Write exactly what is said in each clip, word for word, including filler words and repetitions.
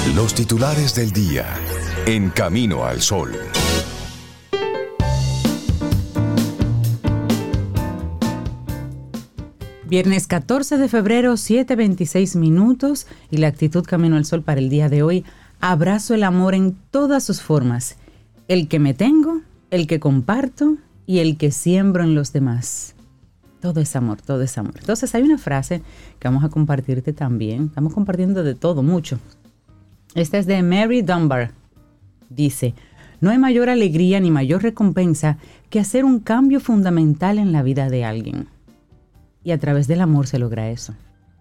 Los titulares del día en Camino al Sol. Viernes catorce de febrero, siete veintiséis minutos, y la actitud Camino al Sol para el día de hoy: abrazo el amor en todas sus formas, el que me tengo, el que comparto y el que siembro en los demás. Todo es amor, todo es amor. Entonces hay una frase que vamos a compartirte también. Estamos compartiendo de todo, mucho. Esta es de Mary Dunbar. Dice: no hay mayor alegría ni mayor recompensa que hacer un cambio fundamental en la vida de alguien. Y a través del amor se logra eso.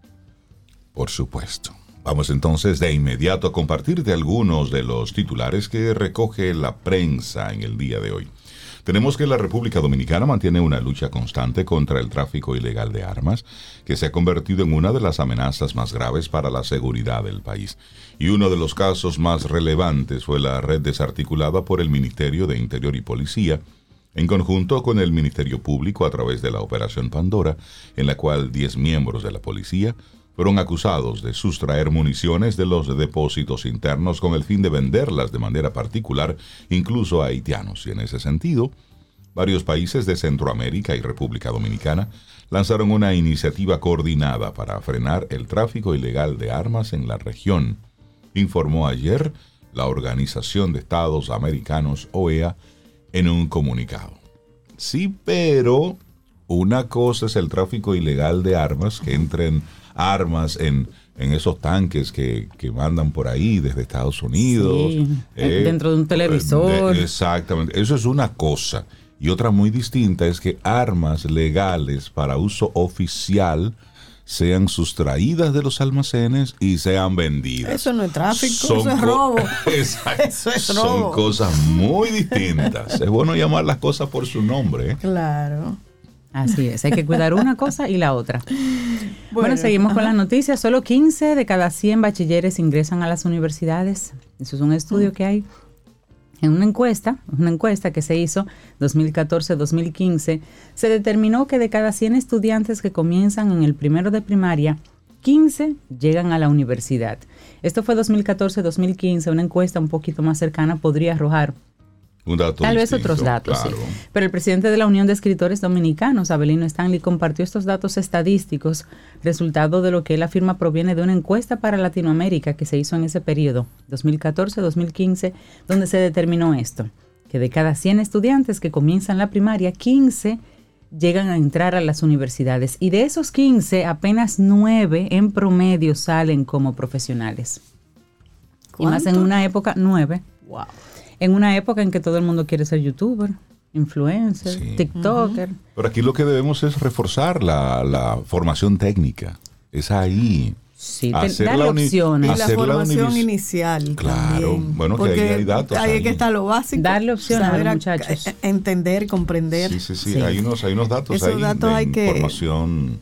Por supuesto. Vamos entonces de inmediato a compartirte algunos de los titulares que recoge la prensa en el día de hoy. Tenemos que la República Dominicana mantiene una lucha constante contra el tráfico ilegal de armas, que se ha convertido en una de las amenazas más graves para la seguridad del país. Y uno de los casos más relevantes fue la red desarticulada por el Ministerio de Interior y Policía, en conjunto con el Ministerio Público a través de la Operación Pandora, en la cual diez miembros de la policía fueron acusados de sustraer municiones de los depósitos internos con el fin de venderlas de manera particular, incluso a haitianos. Y en ese sentido, varios países de Centroamérica y República Dominicana lanzaron una iniciativa coordinada para frenar el tráfico ilegal de armas en la región, informó ayer la Organización de Estados Americanos, O E A, en un comunicado. Sí, pero una cosa es el tráfico ilegal de armas, que entren armas en, en esos tanques que, que mandan por ahí desde Estados Unidos. Sí, eh, dentro de un televisor. De, exactamente, eso es una cosa. Y otra muy distinta es que armas legales para uso oficial sean sustraídas de los almacenes y sean vendidas. Eso no es tráfico, son eso es co- robo. Exacto. Eso es Son robo. cosas muy distintas. Es bueno llamar las cosas por su nombre, ¿eh? Claro. Así es, hay que cuidar una cosa y la otra. Bueno, Bueno, seguimos ajá. con las noticias. Solo quince de cada cien bachilleres ingresan a las universidades. Eso es un estudio que hay. En una encuesta, una encuesta que se hizo dos mil catorce a dos mil quince, se determinó que de cada cien estudiantes que comienzan en el primero de primaria, quince llegan a la universidad. Esto fue dos mil catorce a dos mil quince, una encuesta un poquito más cercana podría arrojar Un dato tal vez distinto, otros datos, claro. sí. Pero el presidente de la Unión de Escritores Dominicanos, Abelino Stanley, compartió estos datos estadísticos, resultado de lo que él afirma proviene de una encuesta para Latinoamérica que se hizo en ese periodo, dos mil catorce a dos mil quince, donde se determinó esto, que de cada cien estudiantes que comienzan la primaria, quince llegan a entrar a las universidades. Y de esos quince, apenas nueve en promedio salen como profesionales. Y más en ¿Cuánto? una época, nueve. Wow. En una época en que todo el mundo quiere ser youtuber, influencer, Sí. tiktoker. Pero aquí lo que debemos es reforzar la, la formación técnica. Es ahí. Sí, te- Hacer darle la uni- Y opciones. la hacer la formación univers- inicial Claro, también. bueno, que Porque ahí hay datos Ahí ahí. es que está lo básico. Darle opciones a saber los a- muchachos. eh, entender, comprender. Sí, sí, sí. Sí. Hay unos, hay unos datos Esos ahí datos de hay que- información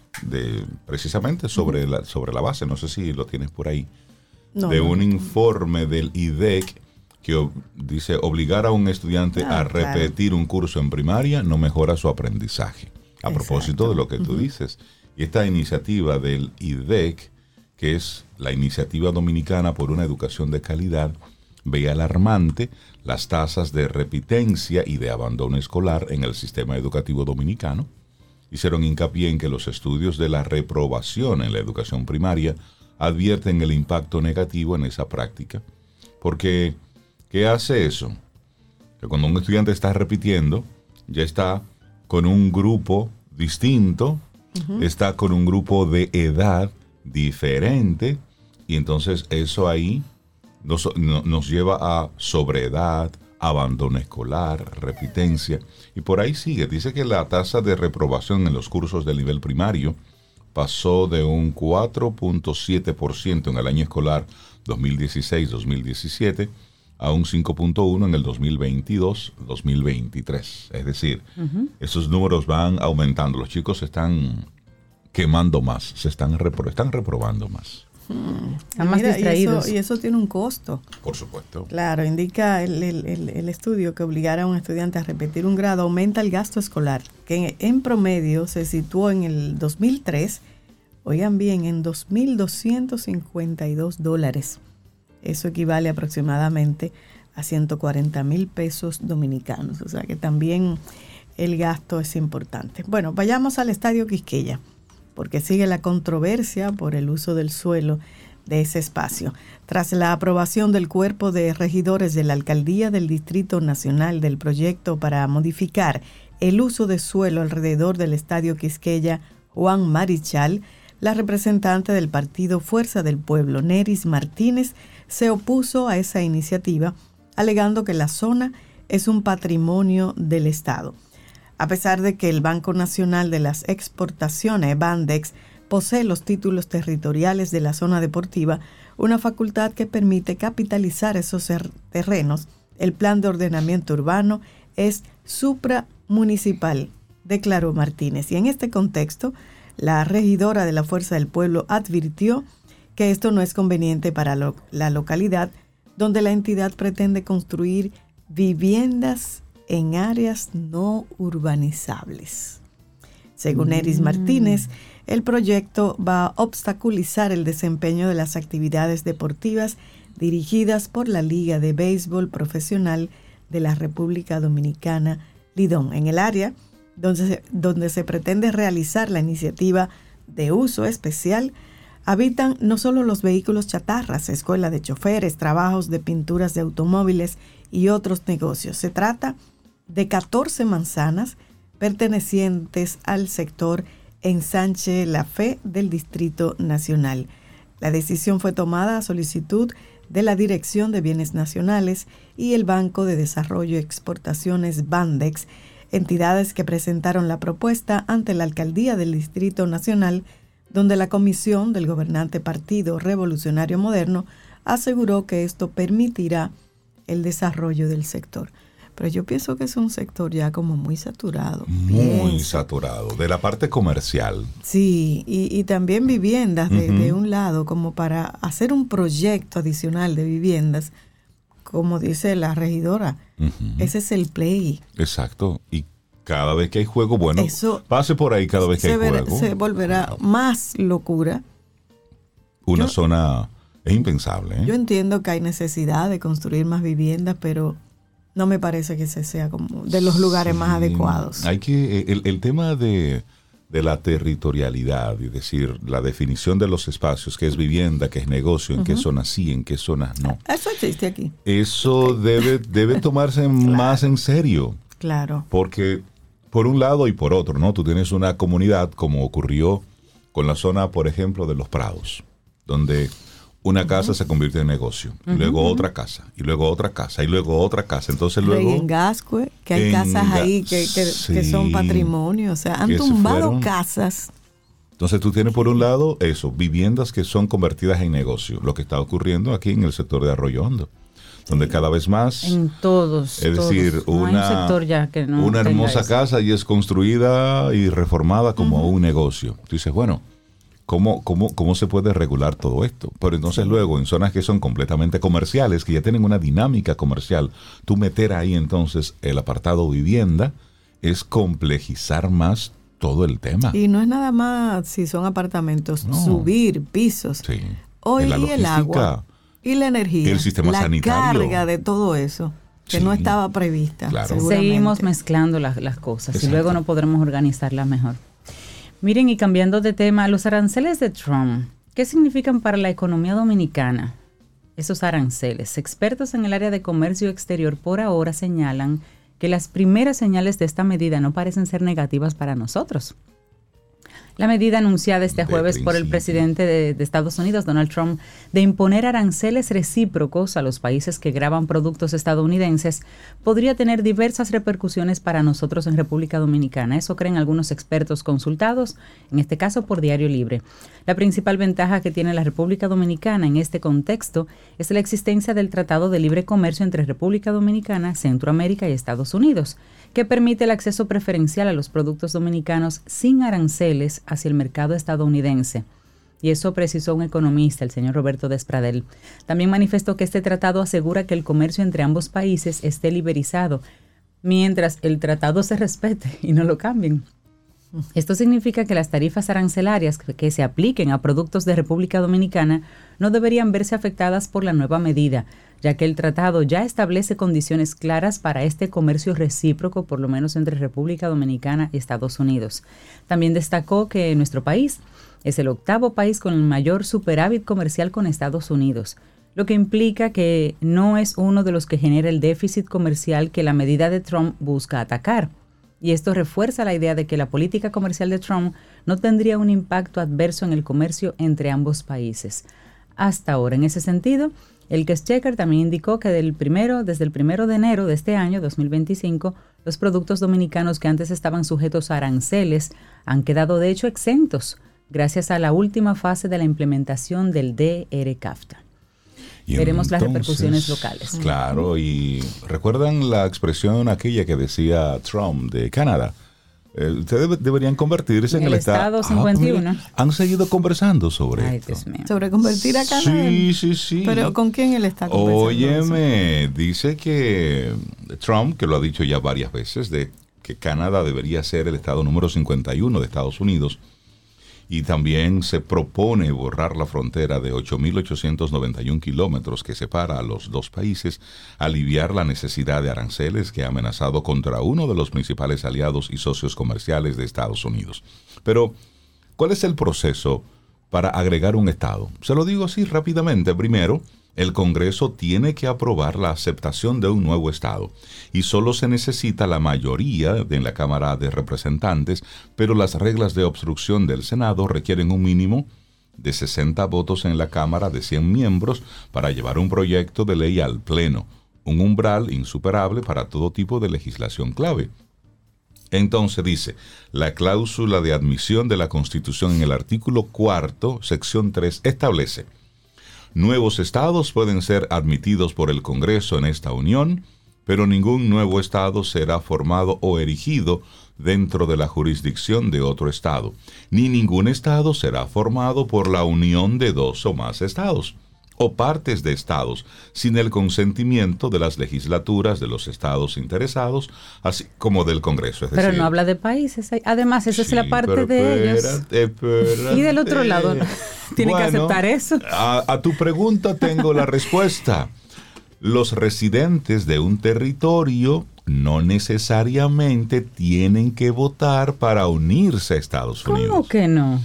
de precisamente sobre la sobre la base. No sé si lo tienes por ahí. No, de no. un informe del I D E C que ob- dice obligar a un estudiante Ah, a repetir un curso en primaria no mejora su aprendizaje. A Exacto. propósito de lo que tú dices. Y esta iniciativa del I D E C, que es la Iniciativa Dominicana por una Educación de Calidad, ve alarmante las tasas de repitencia y de abandono escolar en el sistema educativo dominicano. Hicieron hincapié en que los estudios de la reprobación en la educación primaria advierten el impacto negativo en esa práctica. Porque, ¿qué hace eso? Que cuando un estudiante está repitiendo, ya está con un grupo distinto, uh-huh. está con un grupo de edad diferente, y entonces eso ahí nos, no, nos lleva a sobreedad, abandono escolar, repitencia, y por ahí sigue. Dice que la tasa de reprobación en los cursos del nivel primario pasó de un cuatro punto siete por ciento en el año escolar dos mil dieciséis dos mil diecisiete a un cinco punto uno por ciento en el dos mil veintidós dos mil veintitrés. Es decir, uh-huh. esos números van aumentando. Los chicos se están quemando más, se están, repro- están reprobando más. Hmm. Están más Mira, distraídos. Y eso, y eso tiene un costo. Por supuesto. Claro, indica el, el, el, el estudio que obligar a un estudiante a repetir un grado aumenta el gasto escolar, que en, en promedio se situó en el dos mil tres, oigan bien, en dos mil doscientos cincuenta y dos dólares Eso equivale aproximadamente a ciento cuarenta mil pesos dominicanos. O sea que también el gasto es importante. Bueno, vayamos al Estadio Quisqueya, porque sigue la controversia por el uso del suelo de ese espacio. Tras la aprobación del cuerpo de regidores de la Alcaldía del Distrito Nacional del proyecto para modificar el uso de suelo alrededor del Estadio Quisqueya, Juan Marichal, la representante del partido Fuerza del Pueblo, Neris Martínez, se opuso a esa iniciativa, alegando que la zona es un patrimonio del Estado. A pesar de que el Banco Nacional de las Exportaciones, Bandex, posee los títulos territoriales de la zona deportiva, una facultad que permite capitalizar esos terrenos, el plan de ordenamiento urbano es supramunicipal, declaró Martínez. Y en este contexto, la regidora de la Fuerza del Pueblo advirtió que esto no es conveniente para lo, la localidad, donde la entidad pretende construir viviendas en áreas no urbanizables. Según Neris Martínez, el proyecto va a obstaculizar el desempeño de las actividades deportivas dirigidas por la Liga de Béisbol Profesional de la República Dominicana, Lidón, en el área donde se, donde se pretende realizar la iniciativa de uso especial. Habitan no solo los vehículos chatarras, escuela de choferes, trabajos de pinturas de automóviles y otros negocios. Se trata de catorce manzanas pertenecientes al sector Ensanche La Fe del Distrito Nacional. La decisión fue tomada a solicitud de la Dirección de Bienes Nacionales y el Banco de Desarrollo y Exportaciones Bandex, entidades que presentaron la propuesta ante la Alcaldía del Distrito Nacional, donde la comisión del gobernante Partido Revolucionario Moderno aseguró que esto permitirá el desarrollo del sector. Pero yo pienso que es un sector ya como muy saturado. Muy pienso. saturado, de la parte comercial. Sí, y, y también viviendas de, Uh-huh. de un lado, como para hacer un proyecto adicional de viviendas, como dice la regidora. Uh-huh. Ese es el play. Exacto, y cada vez que hay juego, bueno, Eso pase por ahí cada vez que hay verá, juego. Se volverá más locura. Una yo, zona es impensable. ¿eh? Yo entiendo que hay necesidad de construir más viviendas, pero no me parece que ese sea como de los lugares sí, más adecuados. Hay que el, el tema de, de la territorialidad, es decir, la definición de los espacios, qué es vivienda, qué es negocio, en uh-huh. qué zonas sí, en qué zonas no. Eso existe aquí. Eso okay. debe, debe tomarse claro. más en serio. Claro. Porque por un lado y por otro, ¿no? Tú tienes una comunidad como ocurrió con la zona, por ejemplo, de Los Prados, donde una casa uh-huh. se convierte en negocio, y uh-huh. luego otra casa, y luego otra casa, y luego otra casa. Entonces luego... Y en Gascue, que hay casas Ga- ahí que, que, sí, que son patrimonio, o sea, han tumbado casas. Entonces tú tienes por un lado eso, viviendas que son convertidas en negocio, lo que está ocurriendo aquí en el sector de Arroyo Hondo, donde sí. cada vez más... En todos, Es todos. decir, no una, hay un sector ya que no una hermosa eso. casa y es construida y reformada como uh-huh. un negocio. Tú dices, bueno... ¿Cómo, cómo, ¿Cómo se puede regular todo esto? Pero entonces sí. luego en zonas que son completamente comerciales, que ya tienen una dinámica comercial, tú meter ahí entonces el apartado vivienda es complejizar más todo el tema. Y no es nada más si son apartamentos, no. subir pisos. Sí. Hoy y el agua y la energía, el sistema la sanitario. carga de todo eso que sí. no estaba prevista. Claro. Seguimos mezclando las, las cosas Exacto. y luego no podremos organizarlas mejor. Miren, y cambiando de tema, los aranceles de Trump, ¿qué significan para la economía dominicana? Esos aranceles. Expertos en el área de comercio exterior por ahora señalan que las primeras señales de esta medida no parecen ser negativas para nosotros. La medida anunciada este jueves por el presidente de, de Estados Unidos, Donald Trump, de imponer aranceles recíprocos a los países que graban productos estadounidenses, podría tener diversas repercusiones para nosotros en República Dominicana. Eso creen algunos expertos consultados, en este caso por Diario Libre. La principal ventaja que tiene la República Dominicana en este contexto es la existencia del Tratado de Libre Comercio entre República Dominicana, Centroamérica y Estados Unidos, que permite el acceso preferencial a los productos dominicanos sin aranceles hacia el mercado estadounidense. Y eso precisó un economista, el señor Roberto Despradel. También manifestó que este tratado asegura que el comercio entre ambos países esté liberalizado, mientras el tratado se respete y no lo cambien. Esto significa que las tarifas arancelarias que se apliquen a productos de República Dominicana no deberían verse afectadas por la nueva medida, ya que el tratado ya establece condiciones claras para este comercio recíproco, por lo menos entre República Dominicana y Estados Unidos. También destacó que nuestro país es el octavo país con el mayor superávit comercial con Estados Unidos, lo que implica que no es uno de los que genera el déficit comercial que la medida de Trump busca atacar. Y esto refuerza la idea de que la política comercial de Trump no tendría un impacto adverso en el comercio entre ambos países. Hasta ahora, en ese sentido, el Exchequer también indicó que del primero, desde el primero de enero de este año, dos mil veinticinco, los productos dominicanos que antes estaban sujetos a aranceles han quedado de hecho exentos gracias a la última fase de la implementación del D R CAFTA. Y veremos entonces las repercusiones locales. Claro, y ¿recuerdan la expresión aquella que decía Trump de Canadá? Eh, ustedes deberían convertirse en, en el, el Estado cincuenta y uno. Ah, han seguido conversando sobre Ay, esto. Dios mío. Sobre convertir a Canadá. Sí, sí, sí. Pero ¿con quién él está conversando? Óyeme, eso? Dice que Trump, que lo ha dicho ya varias veces, de que Canadá debería ser el Estado número cincuenta y uno de Estados Unidos. Y también se propone borrar la frontera de ocho mil ochocientos noventa y uno kilómetros que separa a los dos países, aliviar la necesidad de aranceles que ha amenazado contra uno de los principales aliados y socios comerciales de Estados Unidos. Pero, ¿cuál es el proceso para agregar un Estado? Se lo digo así rápidamente. Primero, el Congreso tiene que aprobar la aceptación de un nuevo Estado y solo se necesita la mayoría en la Cámara de Representantes, pero las reglas de obstrucción del Senado requieren un mínimo de sesenta votos en la Cámara de cien miembros para llevar un proyecto de ley al Pleno, un umbral insuperable para todo tipo de legislación clave. Entonces dice, la cláusula de admisión de la Constitución en el artículo cuarto, sección tres, establece: nuevos estados pueden ser admitidos por el Congreso en esta unión, pero ningún nuevo estado será formado o erigido dentro de la jurisdicción de otro estado, ni ningún estado será formado por la unión de dos o más estados, o partes de estados, sin el consentimiento de las legislaturas de los estados interesados, así como del Congreso. Es pero decir, no habla de países. Además, esa sí, es la parte de espérate, ellos. Espérate. Y del otro lado, tiene bueno, que aceptar eso. A, a tu pregunta tengo la respuesta. Los residentes de un territorio no necesariamente tienen que votar para unirse a Estados Unidos. ¿Cómo que no?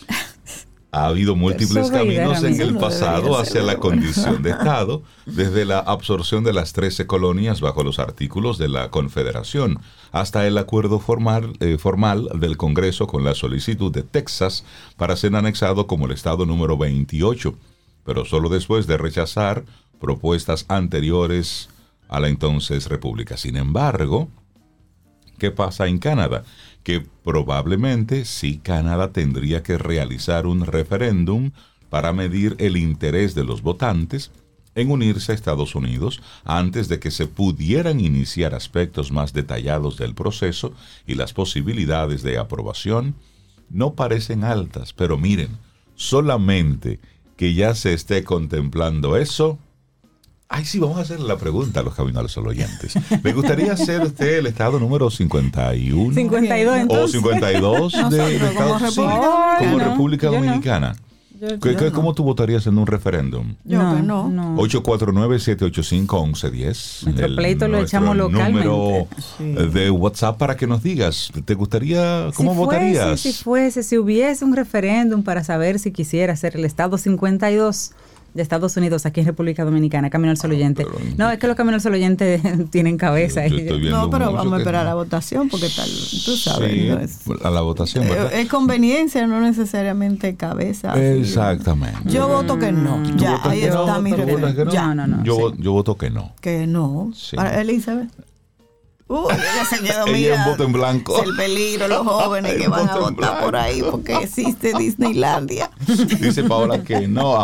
Ha habido múltiples caminos en el pasado hacia la condición de Estado, desde la absorción de las trece colonias bajo los artículos de la Confederación, hasta el acuerdo formal, eh, formal del Congreso con la solicitud de Texas para ser anexado como el Estado número veintiocho, pero solo después de rechazar propuestas anteriores a la entonces República. Sin embargo, ¿qué pasa en Canadá? Que probablemente sí Canadá tendría que realizar un referéndum para medir el interés de los votantes en unirse a Estados Unidos antes de que se pudieran iniciar aspectos más detallados del proceso, y las posibilidades de aprobación no parecen altas. Pero miren, solamente que ya se esté contemplando eso. Ay, sí, vamos a hacer la pregunta a los caminos al oyentes. ¿Le gustaría ser usted el estado número cincuenta y uno? cincuenta y dos, entonces. ¿O cincuenta y dos de, de, de Estados Unidos? Sí, como República Dominicana. Yo, yo ¿Qué, no. ¿Cómo tú votarías en un referéndum? Yo no, que no. no. ocho cuatro nueve, siete ocho cinco, uno uno uno cero. Nuestro pleito lo echamos localmente. Número Sí. de WhatsApp para que nos digas, ¿te gustaría, cómo si votarías? Fuese, si fuese, si hubiese un referéndum para saber si quisiera ser el Estado cincuenta y dos de Estados Unidos aquí en República Dominicana, Camino al Sol Oyente. pero- No, es que los Caminos al Sol Oyente tienen cabeza. Yo y- estoy viendo No, pero mucho vamos a que esperar no. a la votación porque tal, tú sabes. Sí, no es, a la votación, ¿verdad? es conveniencia, no necesariamente cabeza. así. Exactamente. Yo voto que no. ¿Tú Ya, votas ahí que no? está mi ¿Tú votas que referencia. no? Ya. No, no, no. Yo, sí. vo- yo voto que no. Que no. Sí. Para Elizabeth. Uy, ella se quedó Ella mirando. en voto en blanco. Es el peligro, los jóvenes El que van a voto en votar por blanco. ahí porque existe Disneylandia. Dice Paola que no.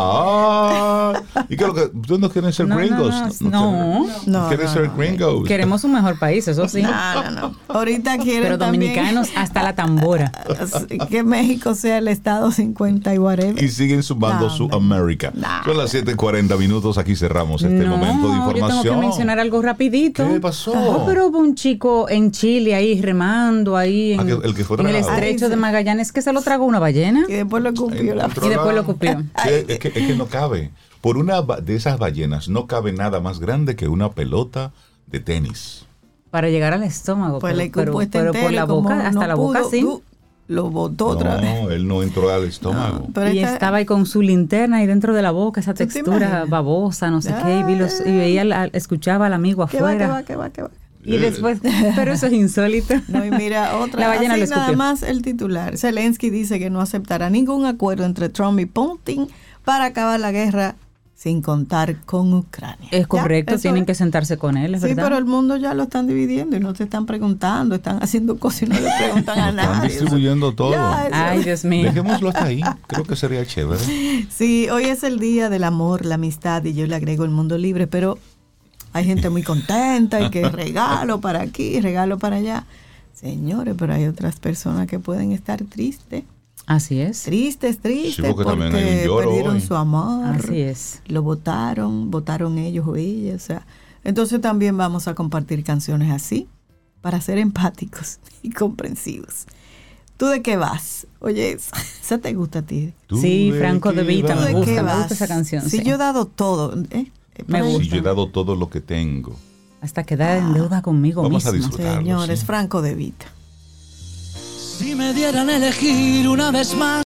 Ah, ¿y qué es lo que? ¿Tú no quieres ser No, no, gringos? no, no. No, ¿Quieres no, ser no. gringos? Queremos un mejor país, eso sí. No, no, no. Ahorita quieren Pero también dominicanos hasta la tambora. que México sea el estado cincuenta y whatever. Y siguen sumando No, su hombre. América. No. Son las siete cuarenta minutos. Aquí cerramos este no, momento de yo información. tengo que mencionar algo rapidito. ¿Qué pasó? Oh, pero un chico en Chile ahí remando ahí en, Ah, que- el que fue en el tragado. estrecho Ay, de sí. Magallanes, que se lo tragó una ballena Y después lo cupió la Encontró y después la- lo cupió. Sí, es, que, es que no cabe. Por una ba- de esas ballenas no cabe nada más grande que una pelota de tenis. Para llegar al estómago. Pues pero, le cupo pero, este pero por entero, la y como boca, hasta no la boca pudo, sí. du- lo botó otra vez. No, él no entró al estómago. Pero Y esta- estaba ahí con su linterna ahí dentro de la boca, esa ¿Tú te textura imaginas? babosa, no sé qué, y, vi los- y veía, al- escuchaba al amigo ¿Qué va, qué afuera. va, qué va, qué va? Y después, pero eso es insólito. No, y mira, otra. La ballena así lo nada escupió. más el titular. Zelensky dice que no aceptará ningún acuerdo entre Trump y Putin para acabar la guerra sin contar con Ucrania. Es Ya, correcto, eso tienen es. que sentarse con él, es Sí, verdad. pero el mundo ya lo están dividiendo y no se están preguntando, están haciendo cosas y no le preguntan a Están nadie. distribuyendo todo. Ya, eso- Ay, Dios mío. Dejémoslo hasta ahí. Creo que sería chévere. Sí, hoy es el día del amor, la amistad y yo le agrego el mundo libre, pero hay gente muy contenta y que regalo para aquí, regalo para allá. Señores, pero hay otras personas que pueden estar tristes, Así es. tristes, tristes, Sí, porque porque, también hay un lloro perdieron hoy. su amor, Así es. lo votaron, votaron ellos o ellas. O sea, entonces también vamos a compartir canciones así para ser empáticos y comprensivos. ¿Tú de qué vas? Oye, ¿esa te gusta a ti? Tú Sí, de Franco qué De Vita, vas. me ¿De gusta, qué me vas? gusta esa canción. Si sí. yo he dado todo, ¿eh? Me Por ahí gusta. Si yo he dado todo lo que tengo. Hasta quedar en deuda conmigo Vamos a mismo. disfrutar. Señores, sí. Franco De Vita. Si me dieran a elegir una vez más.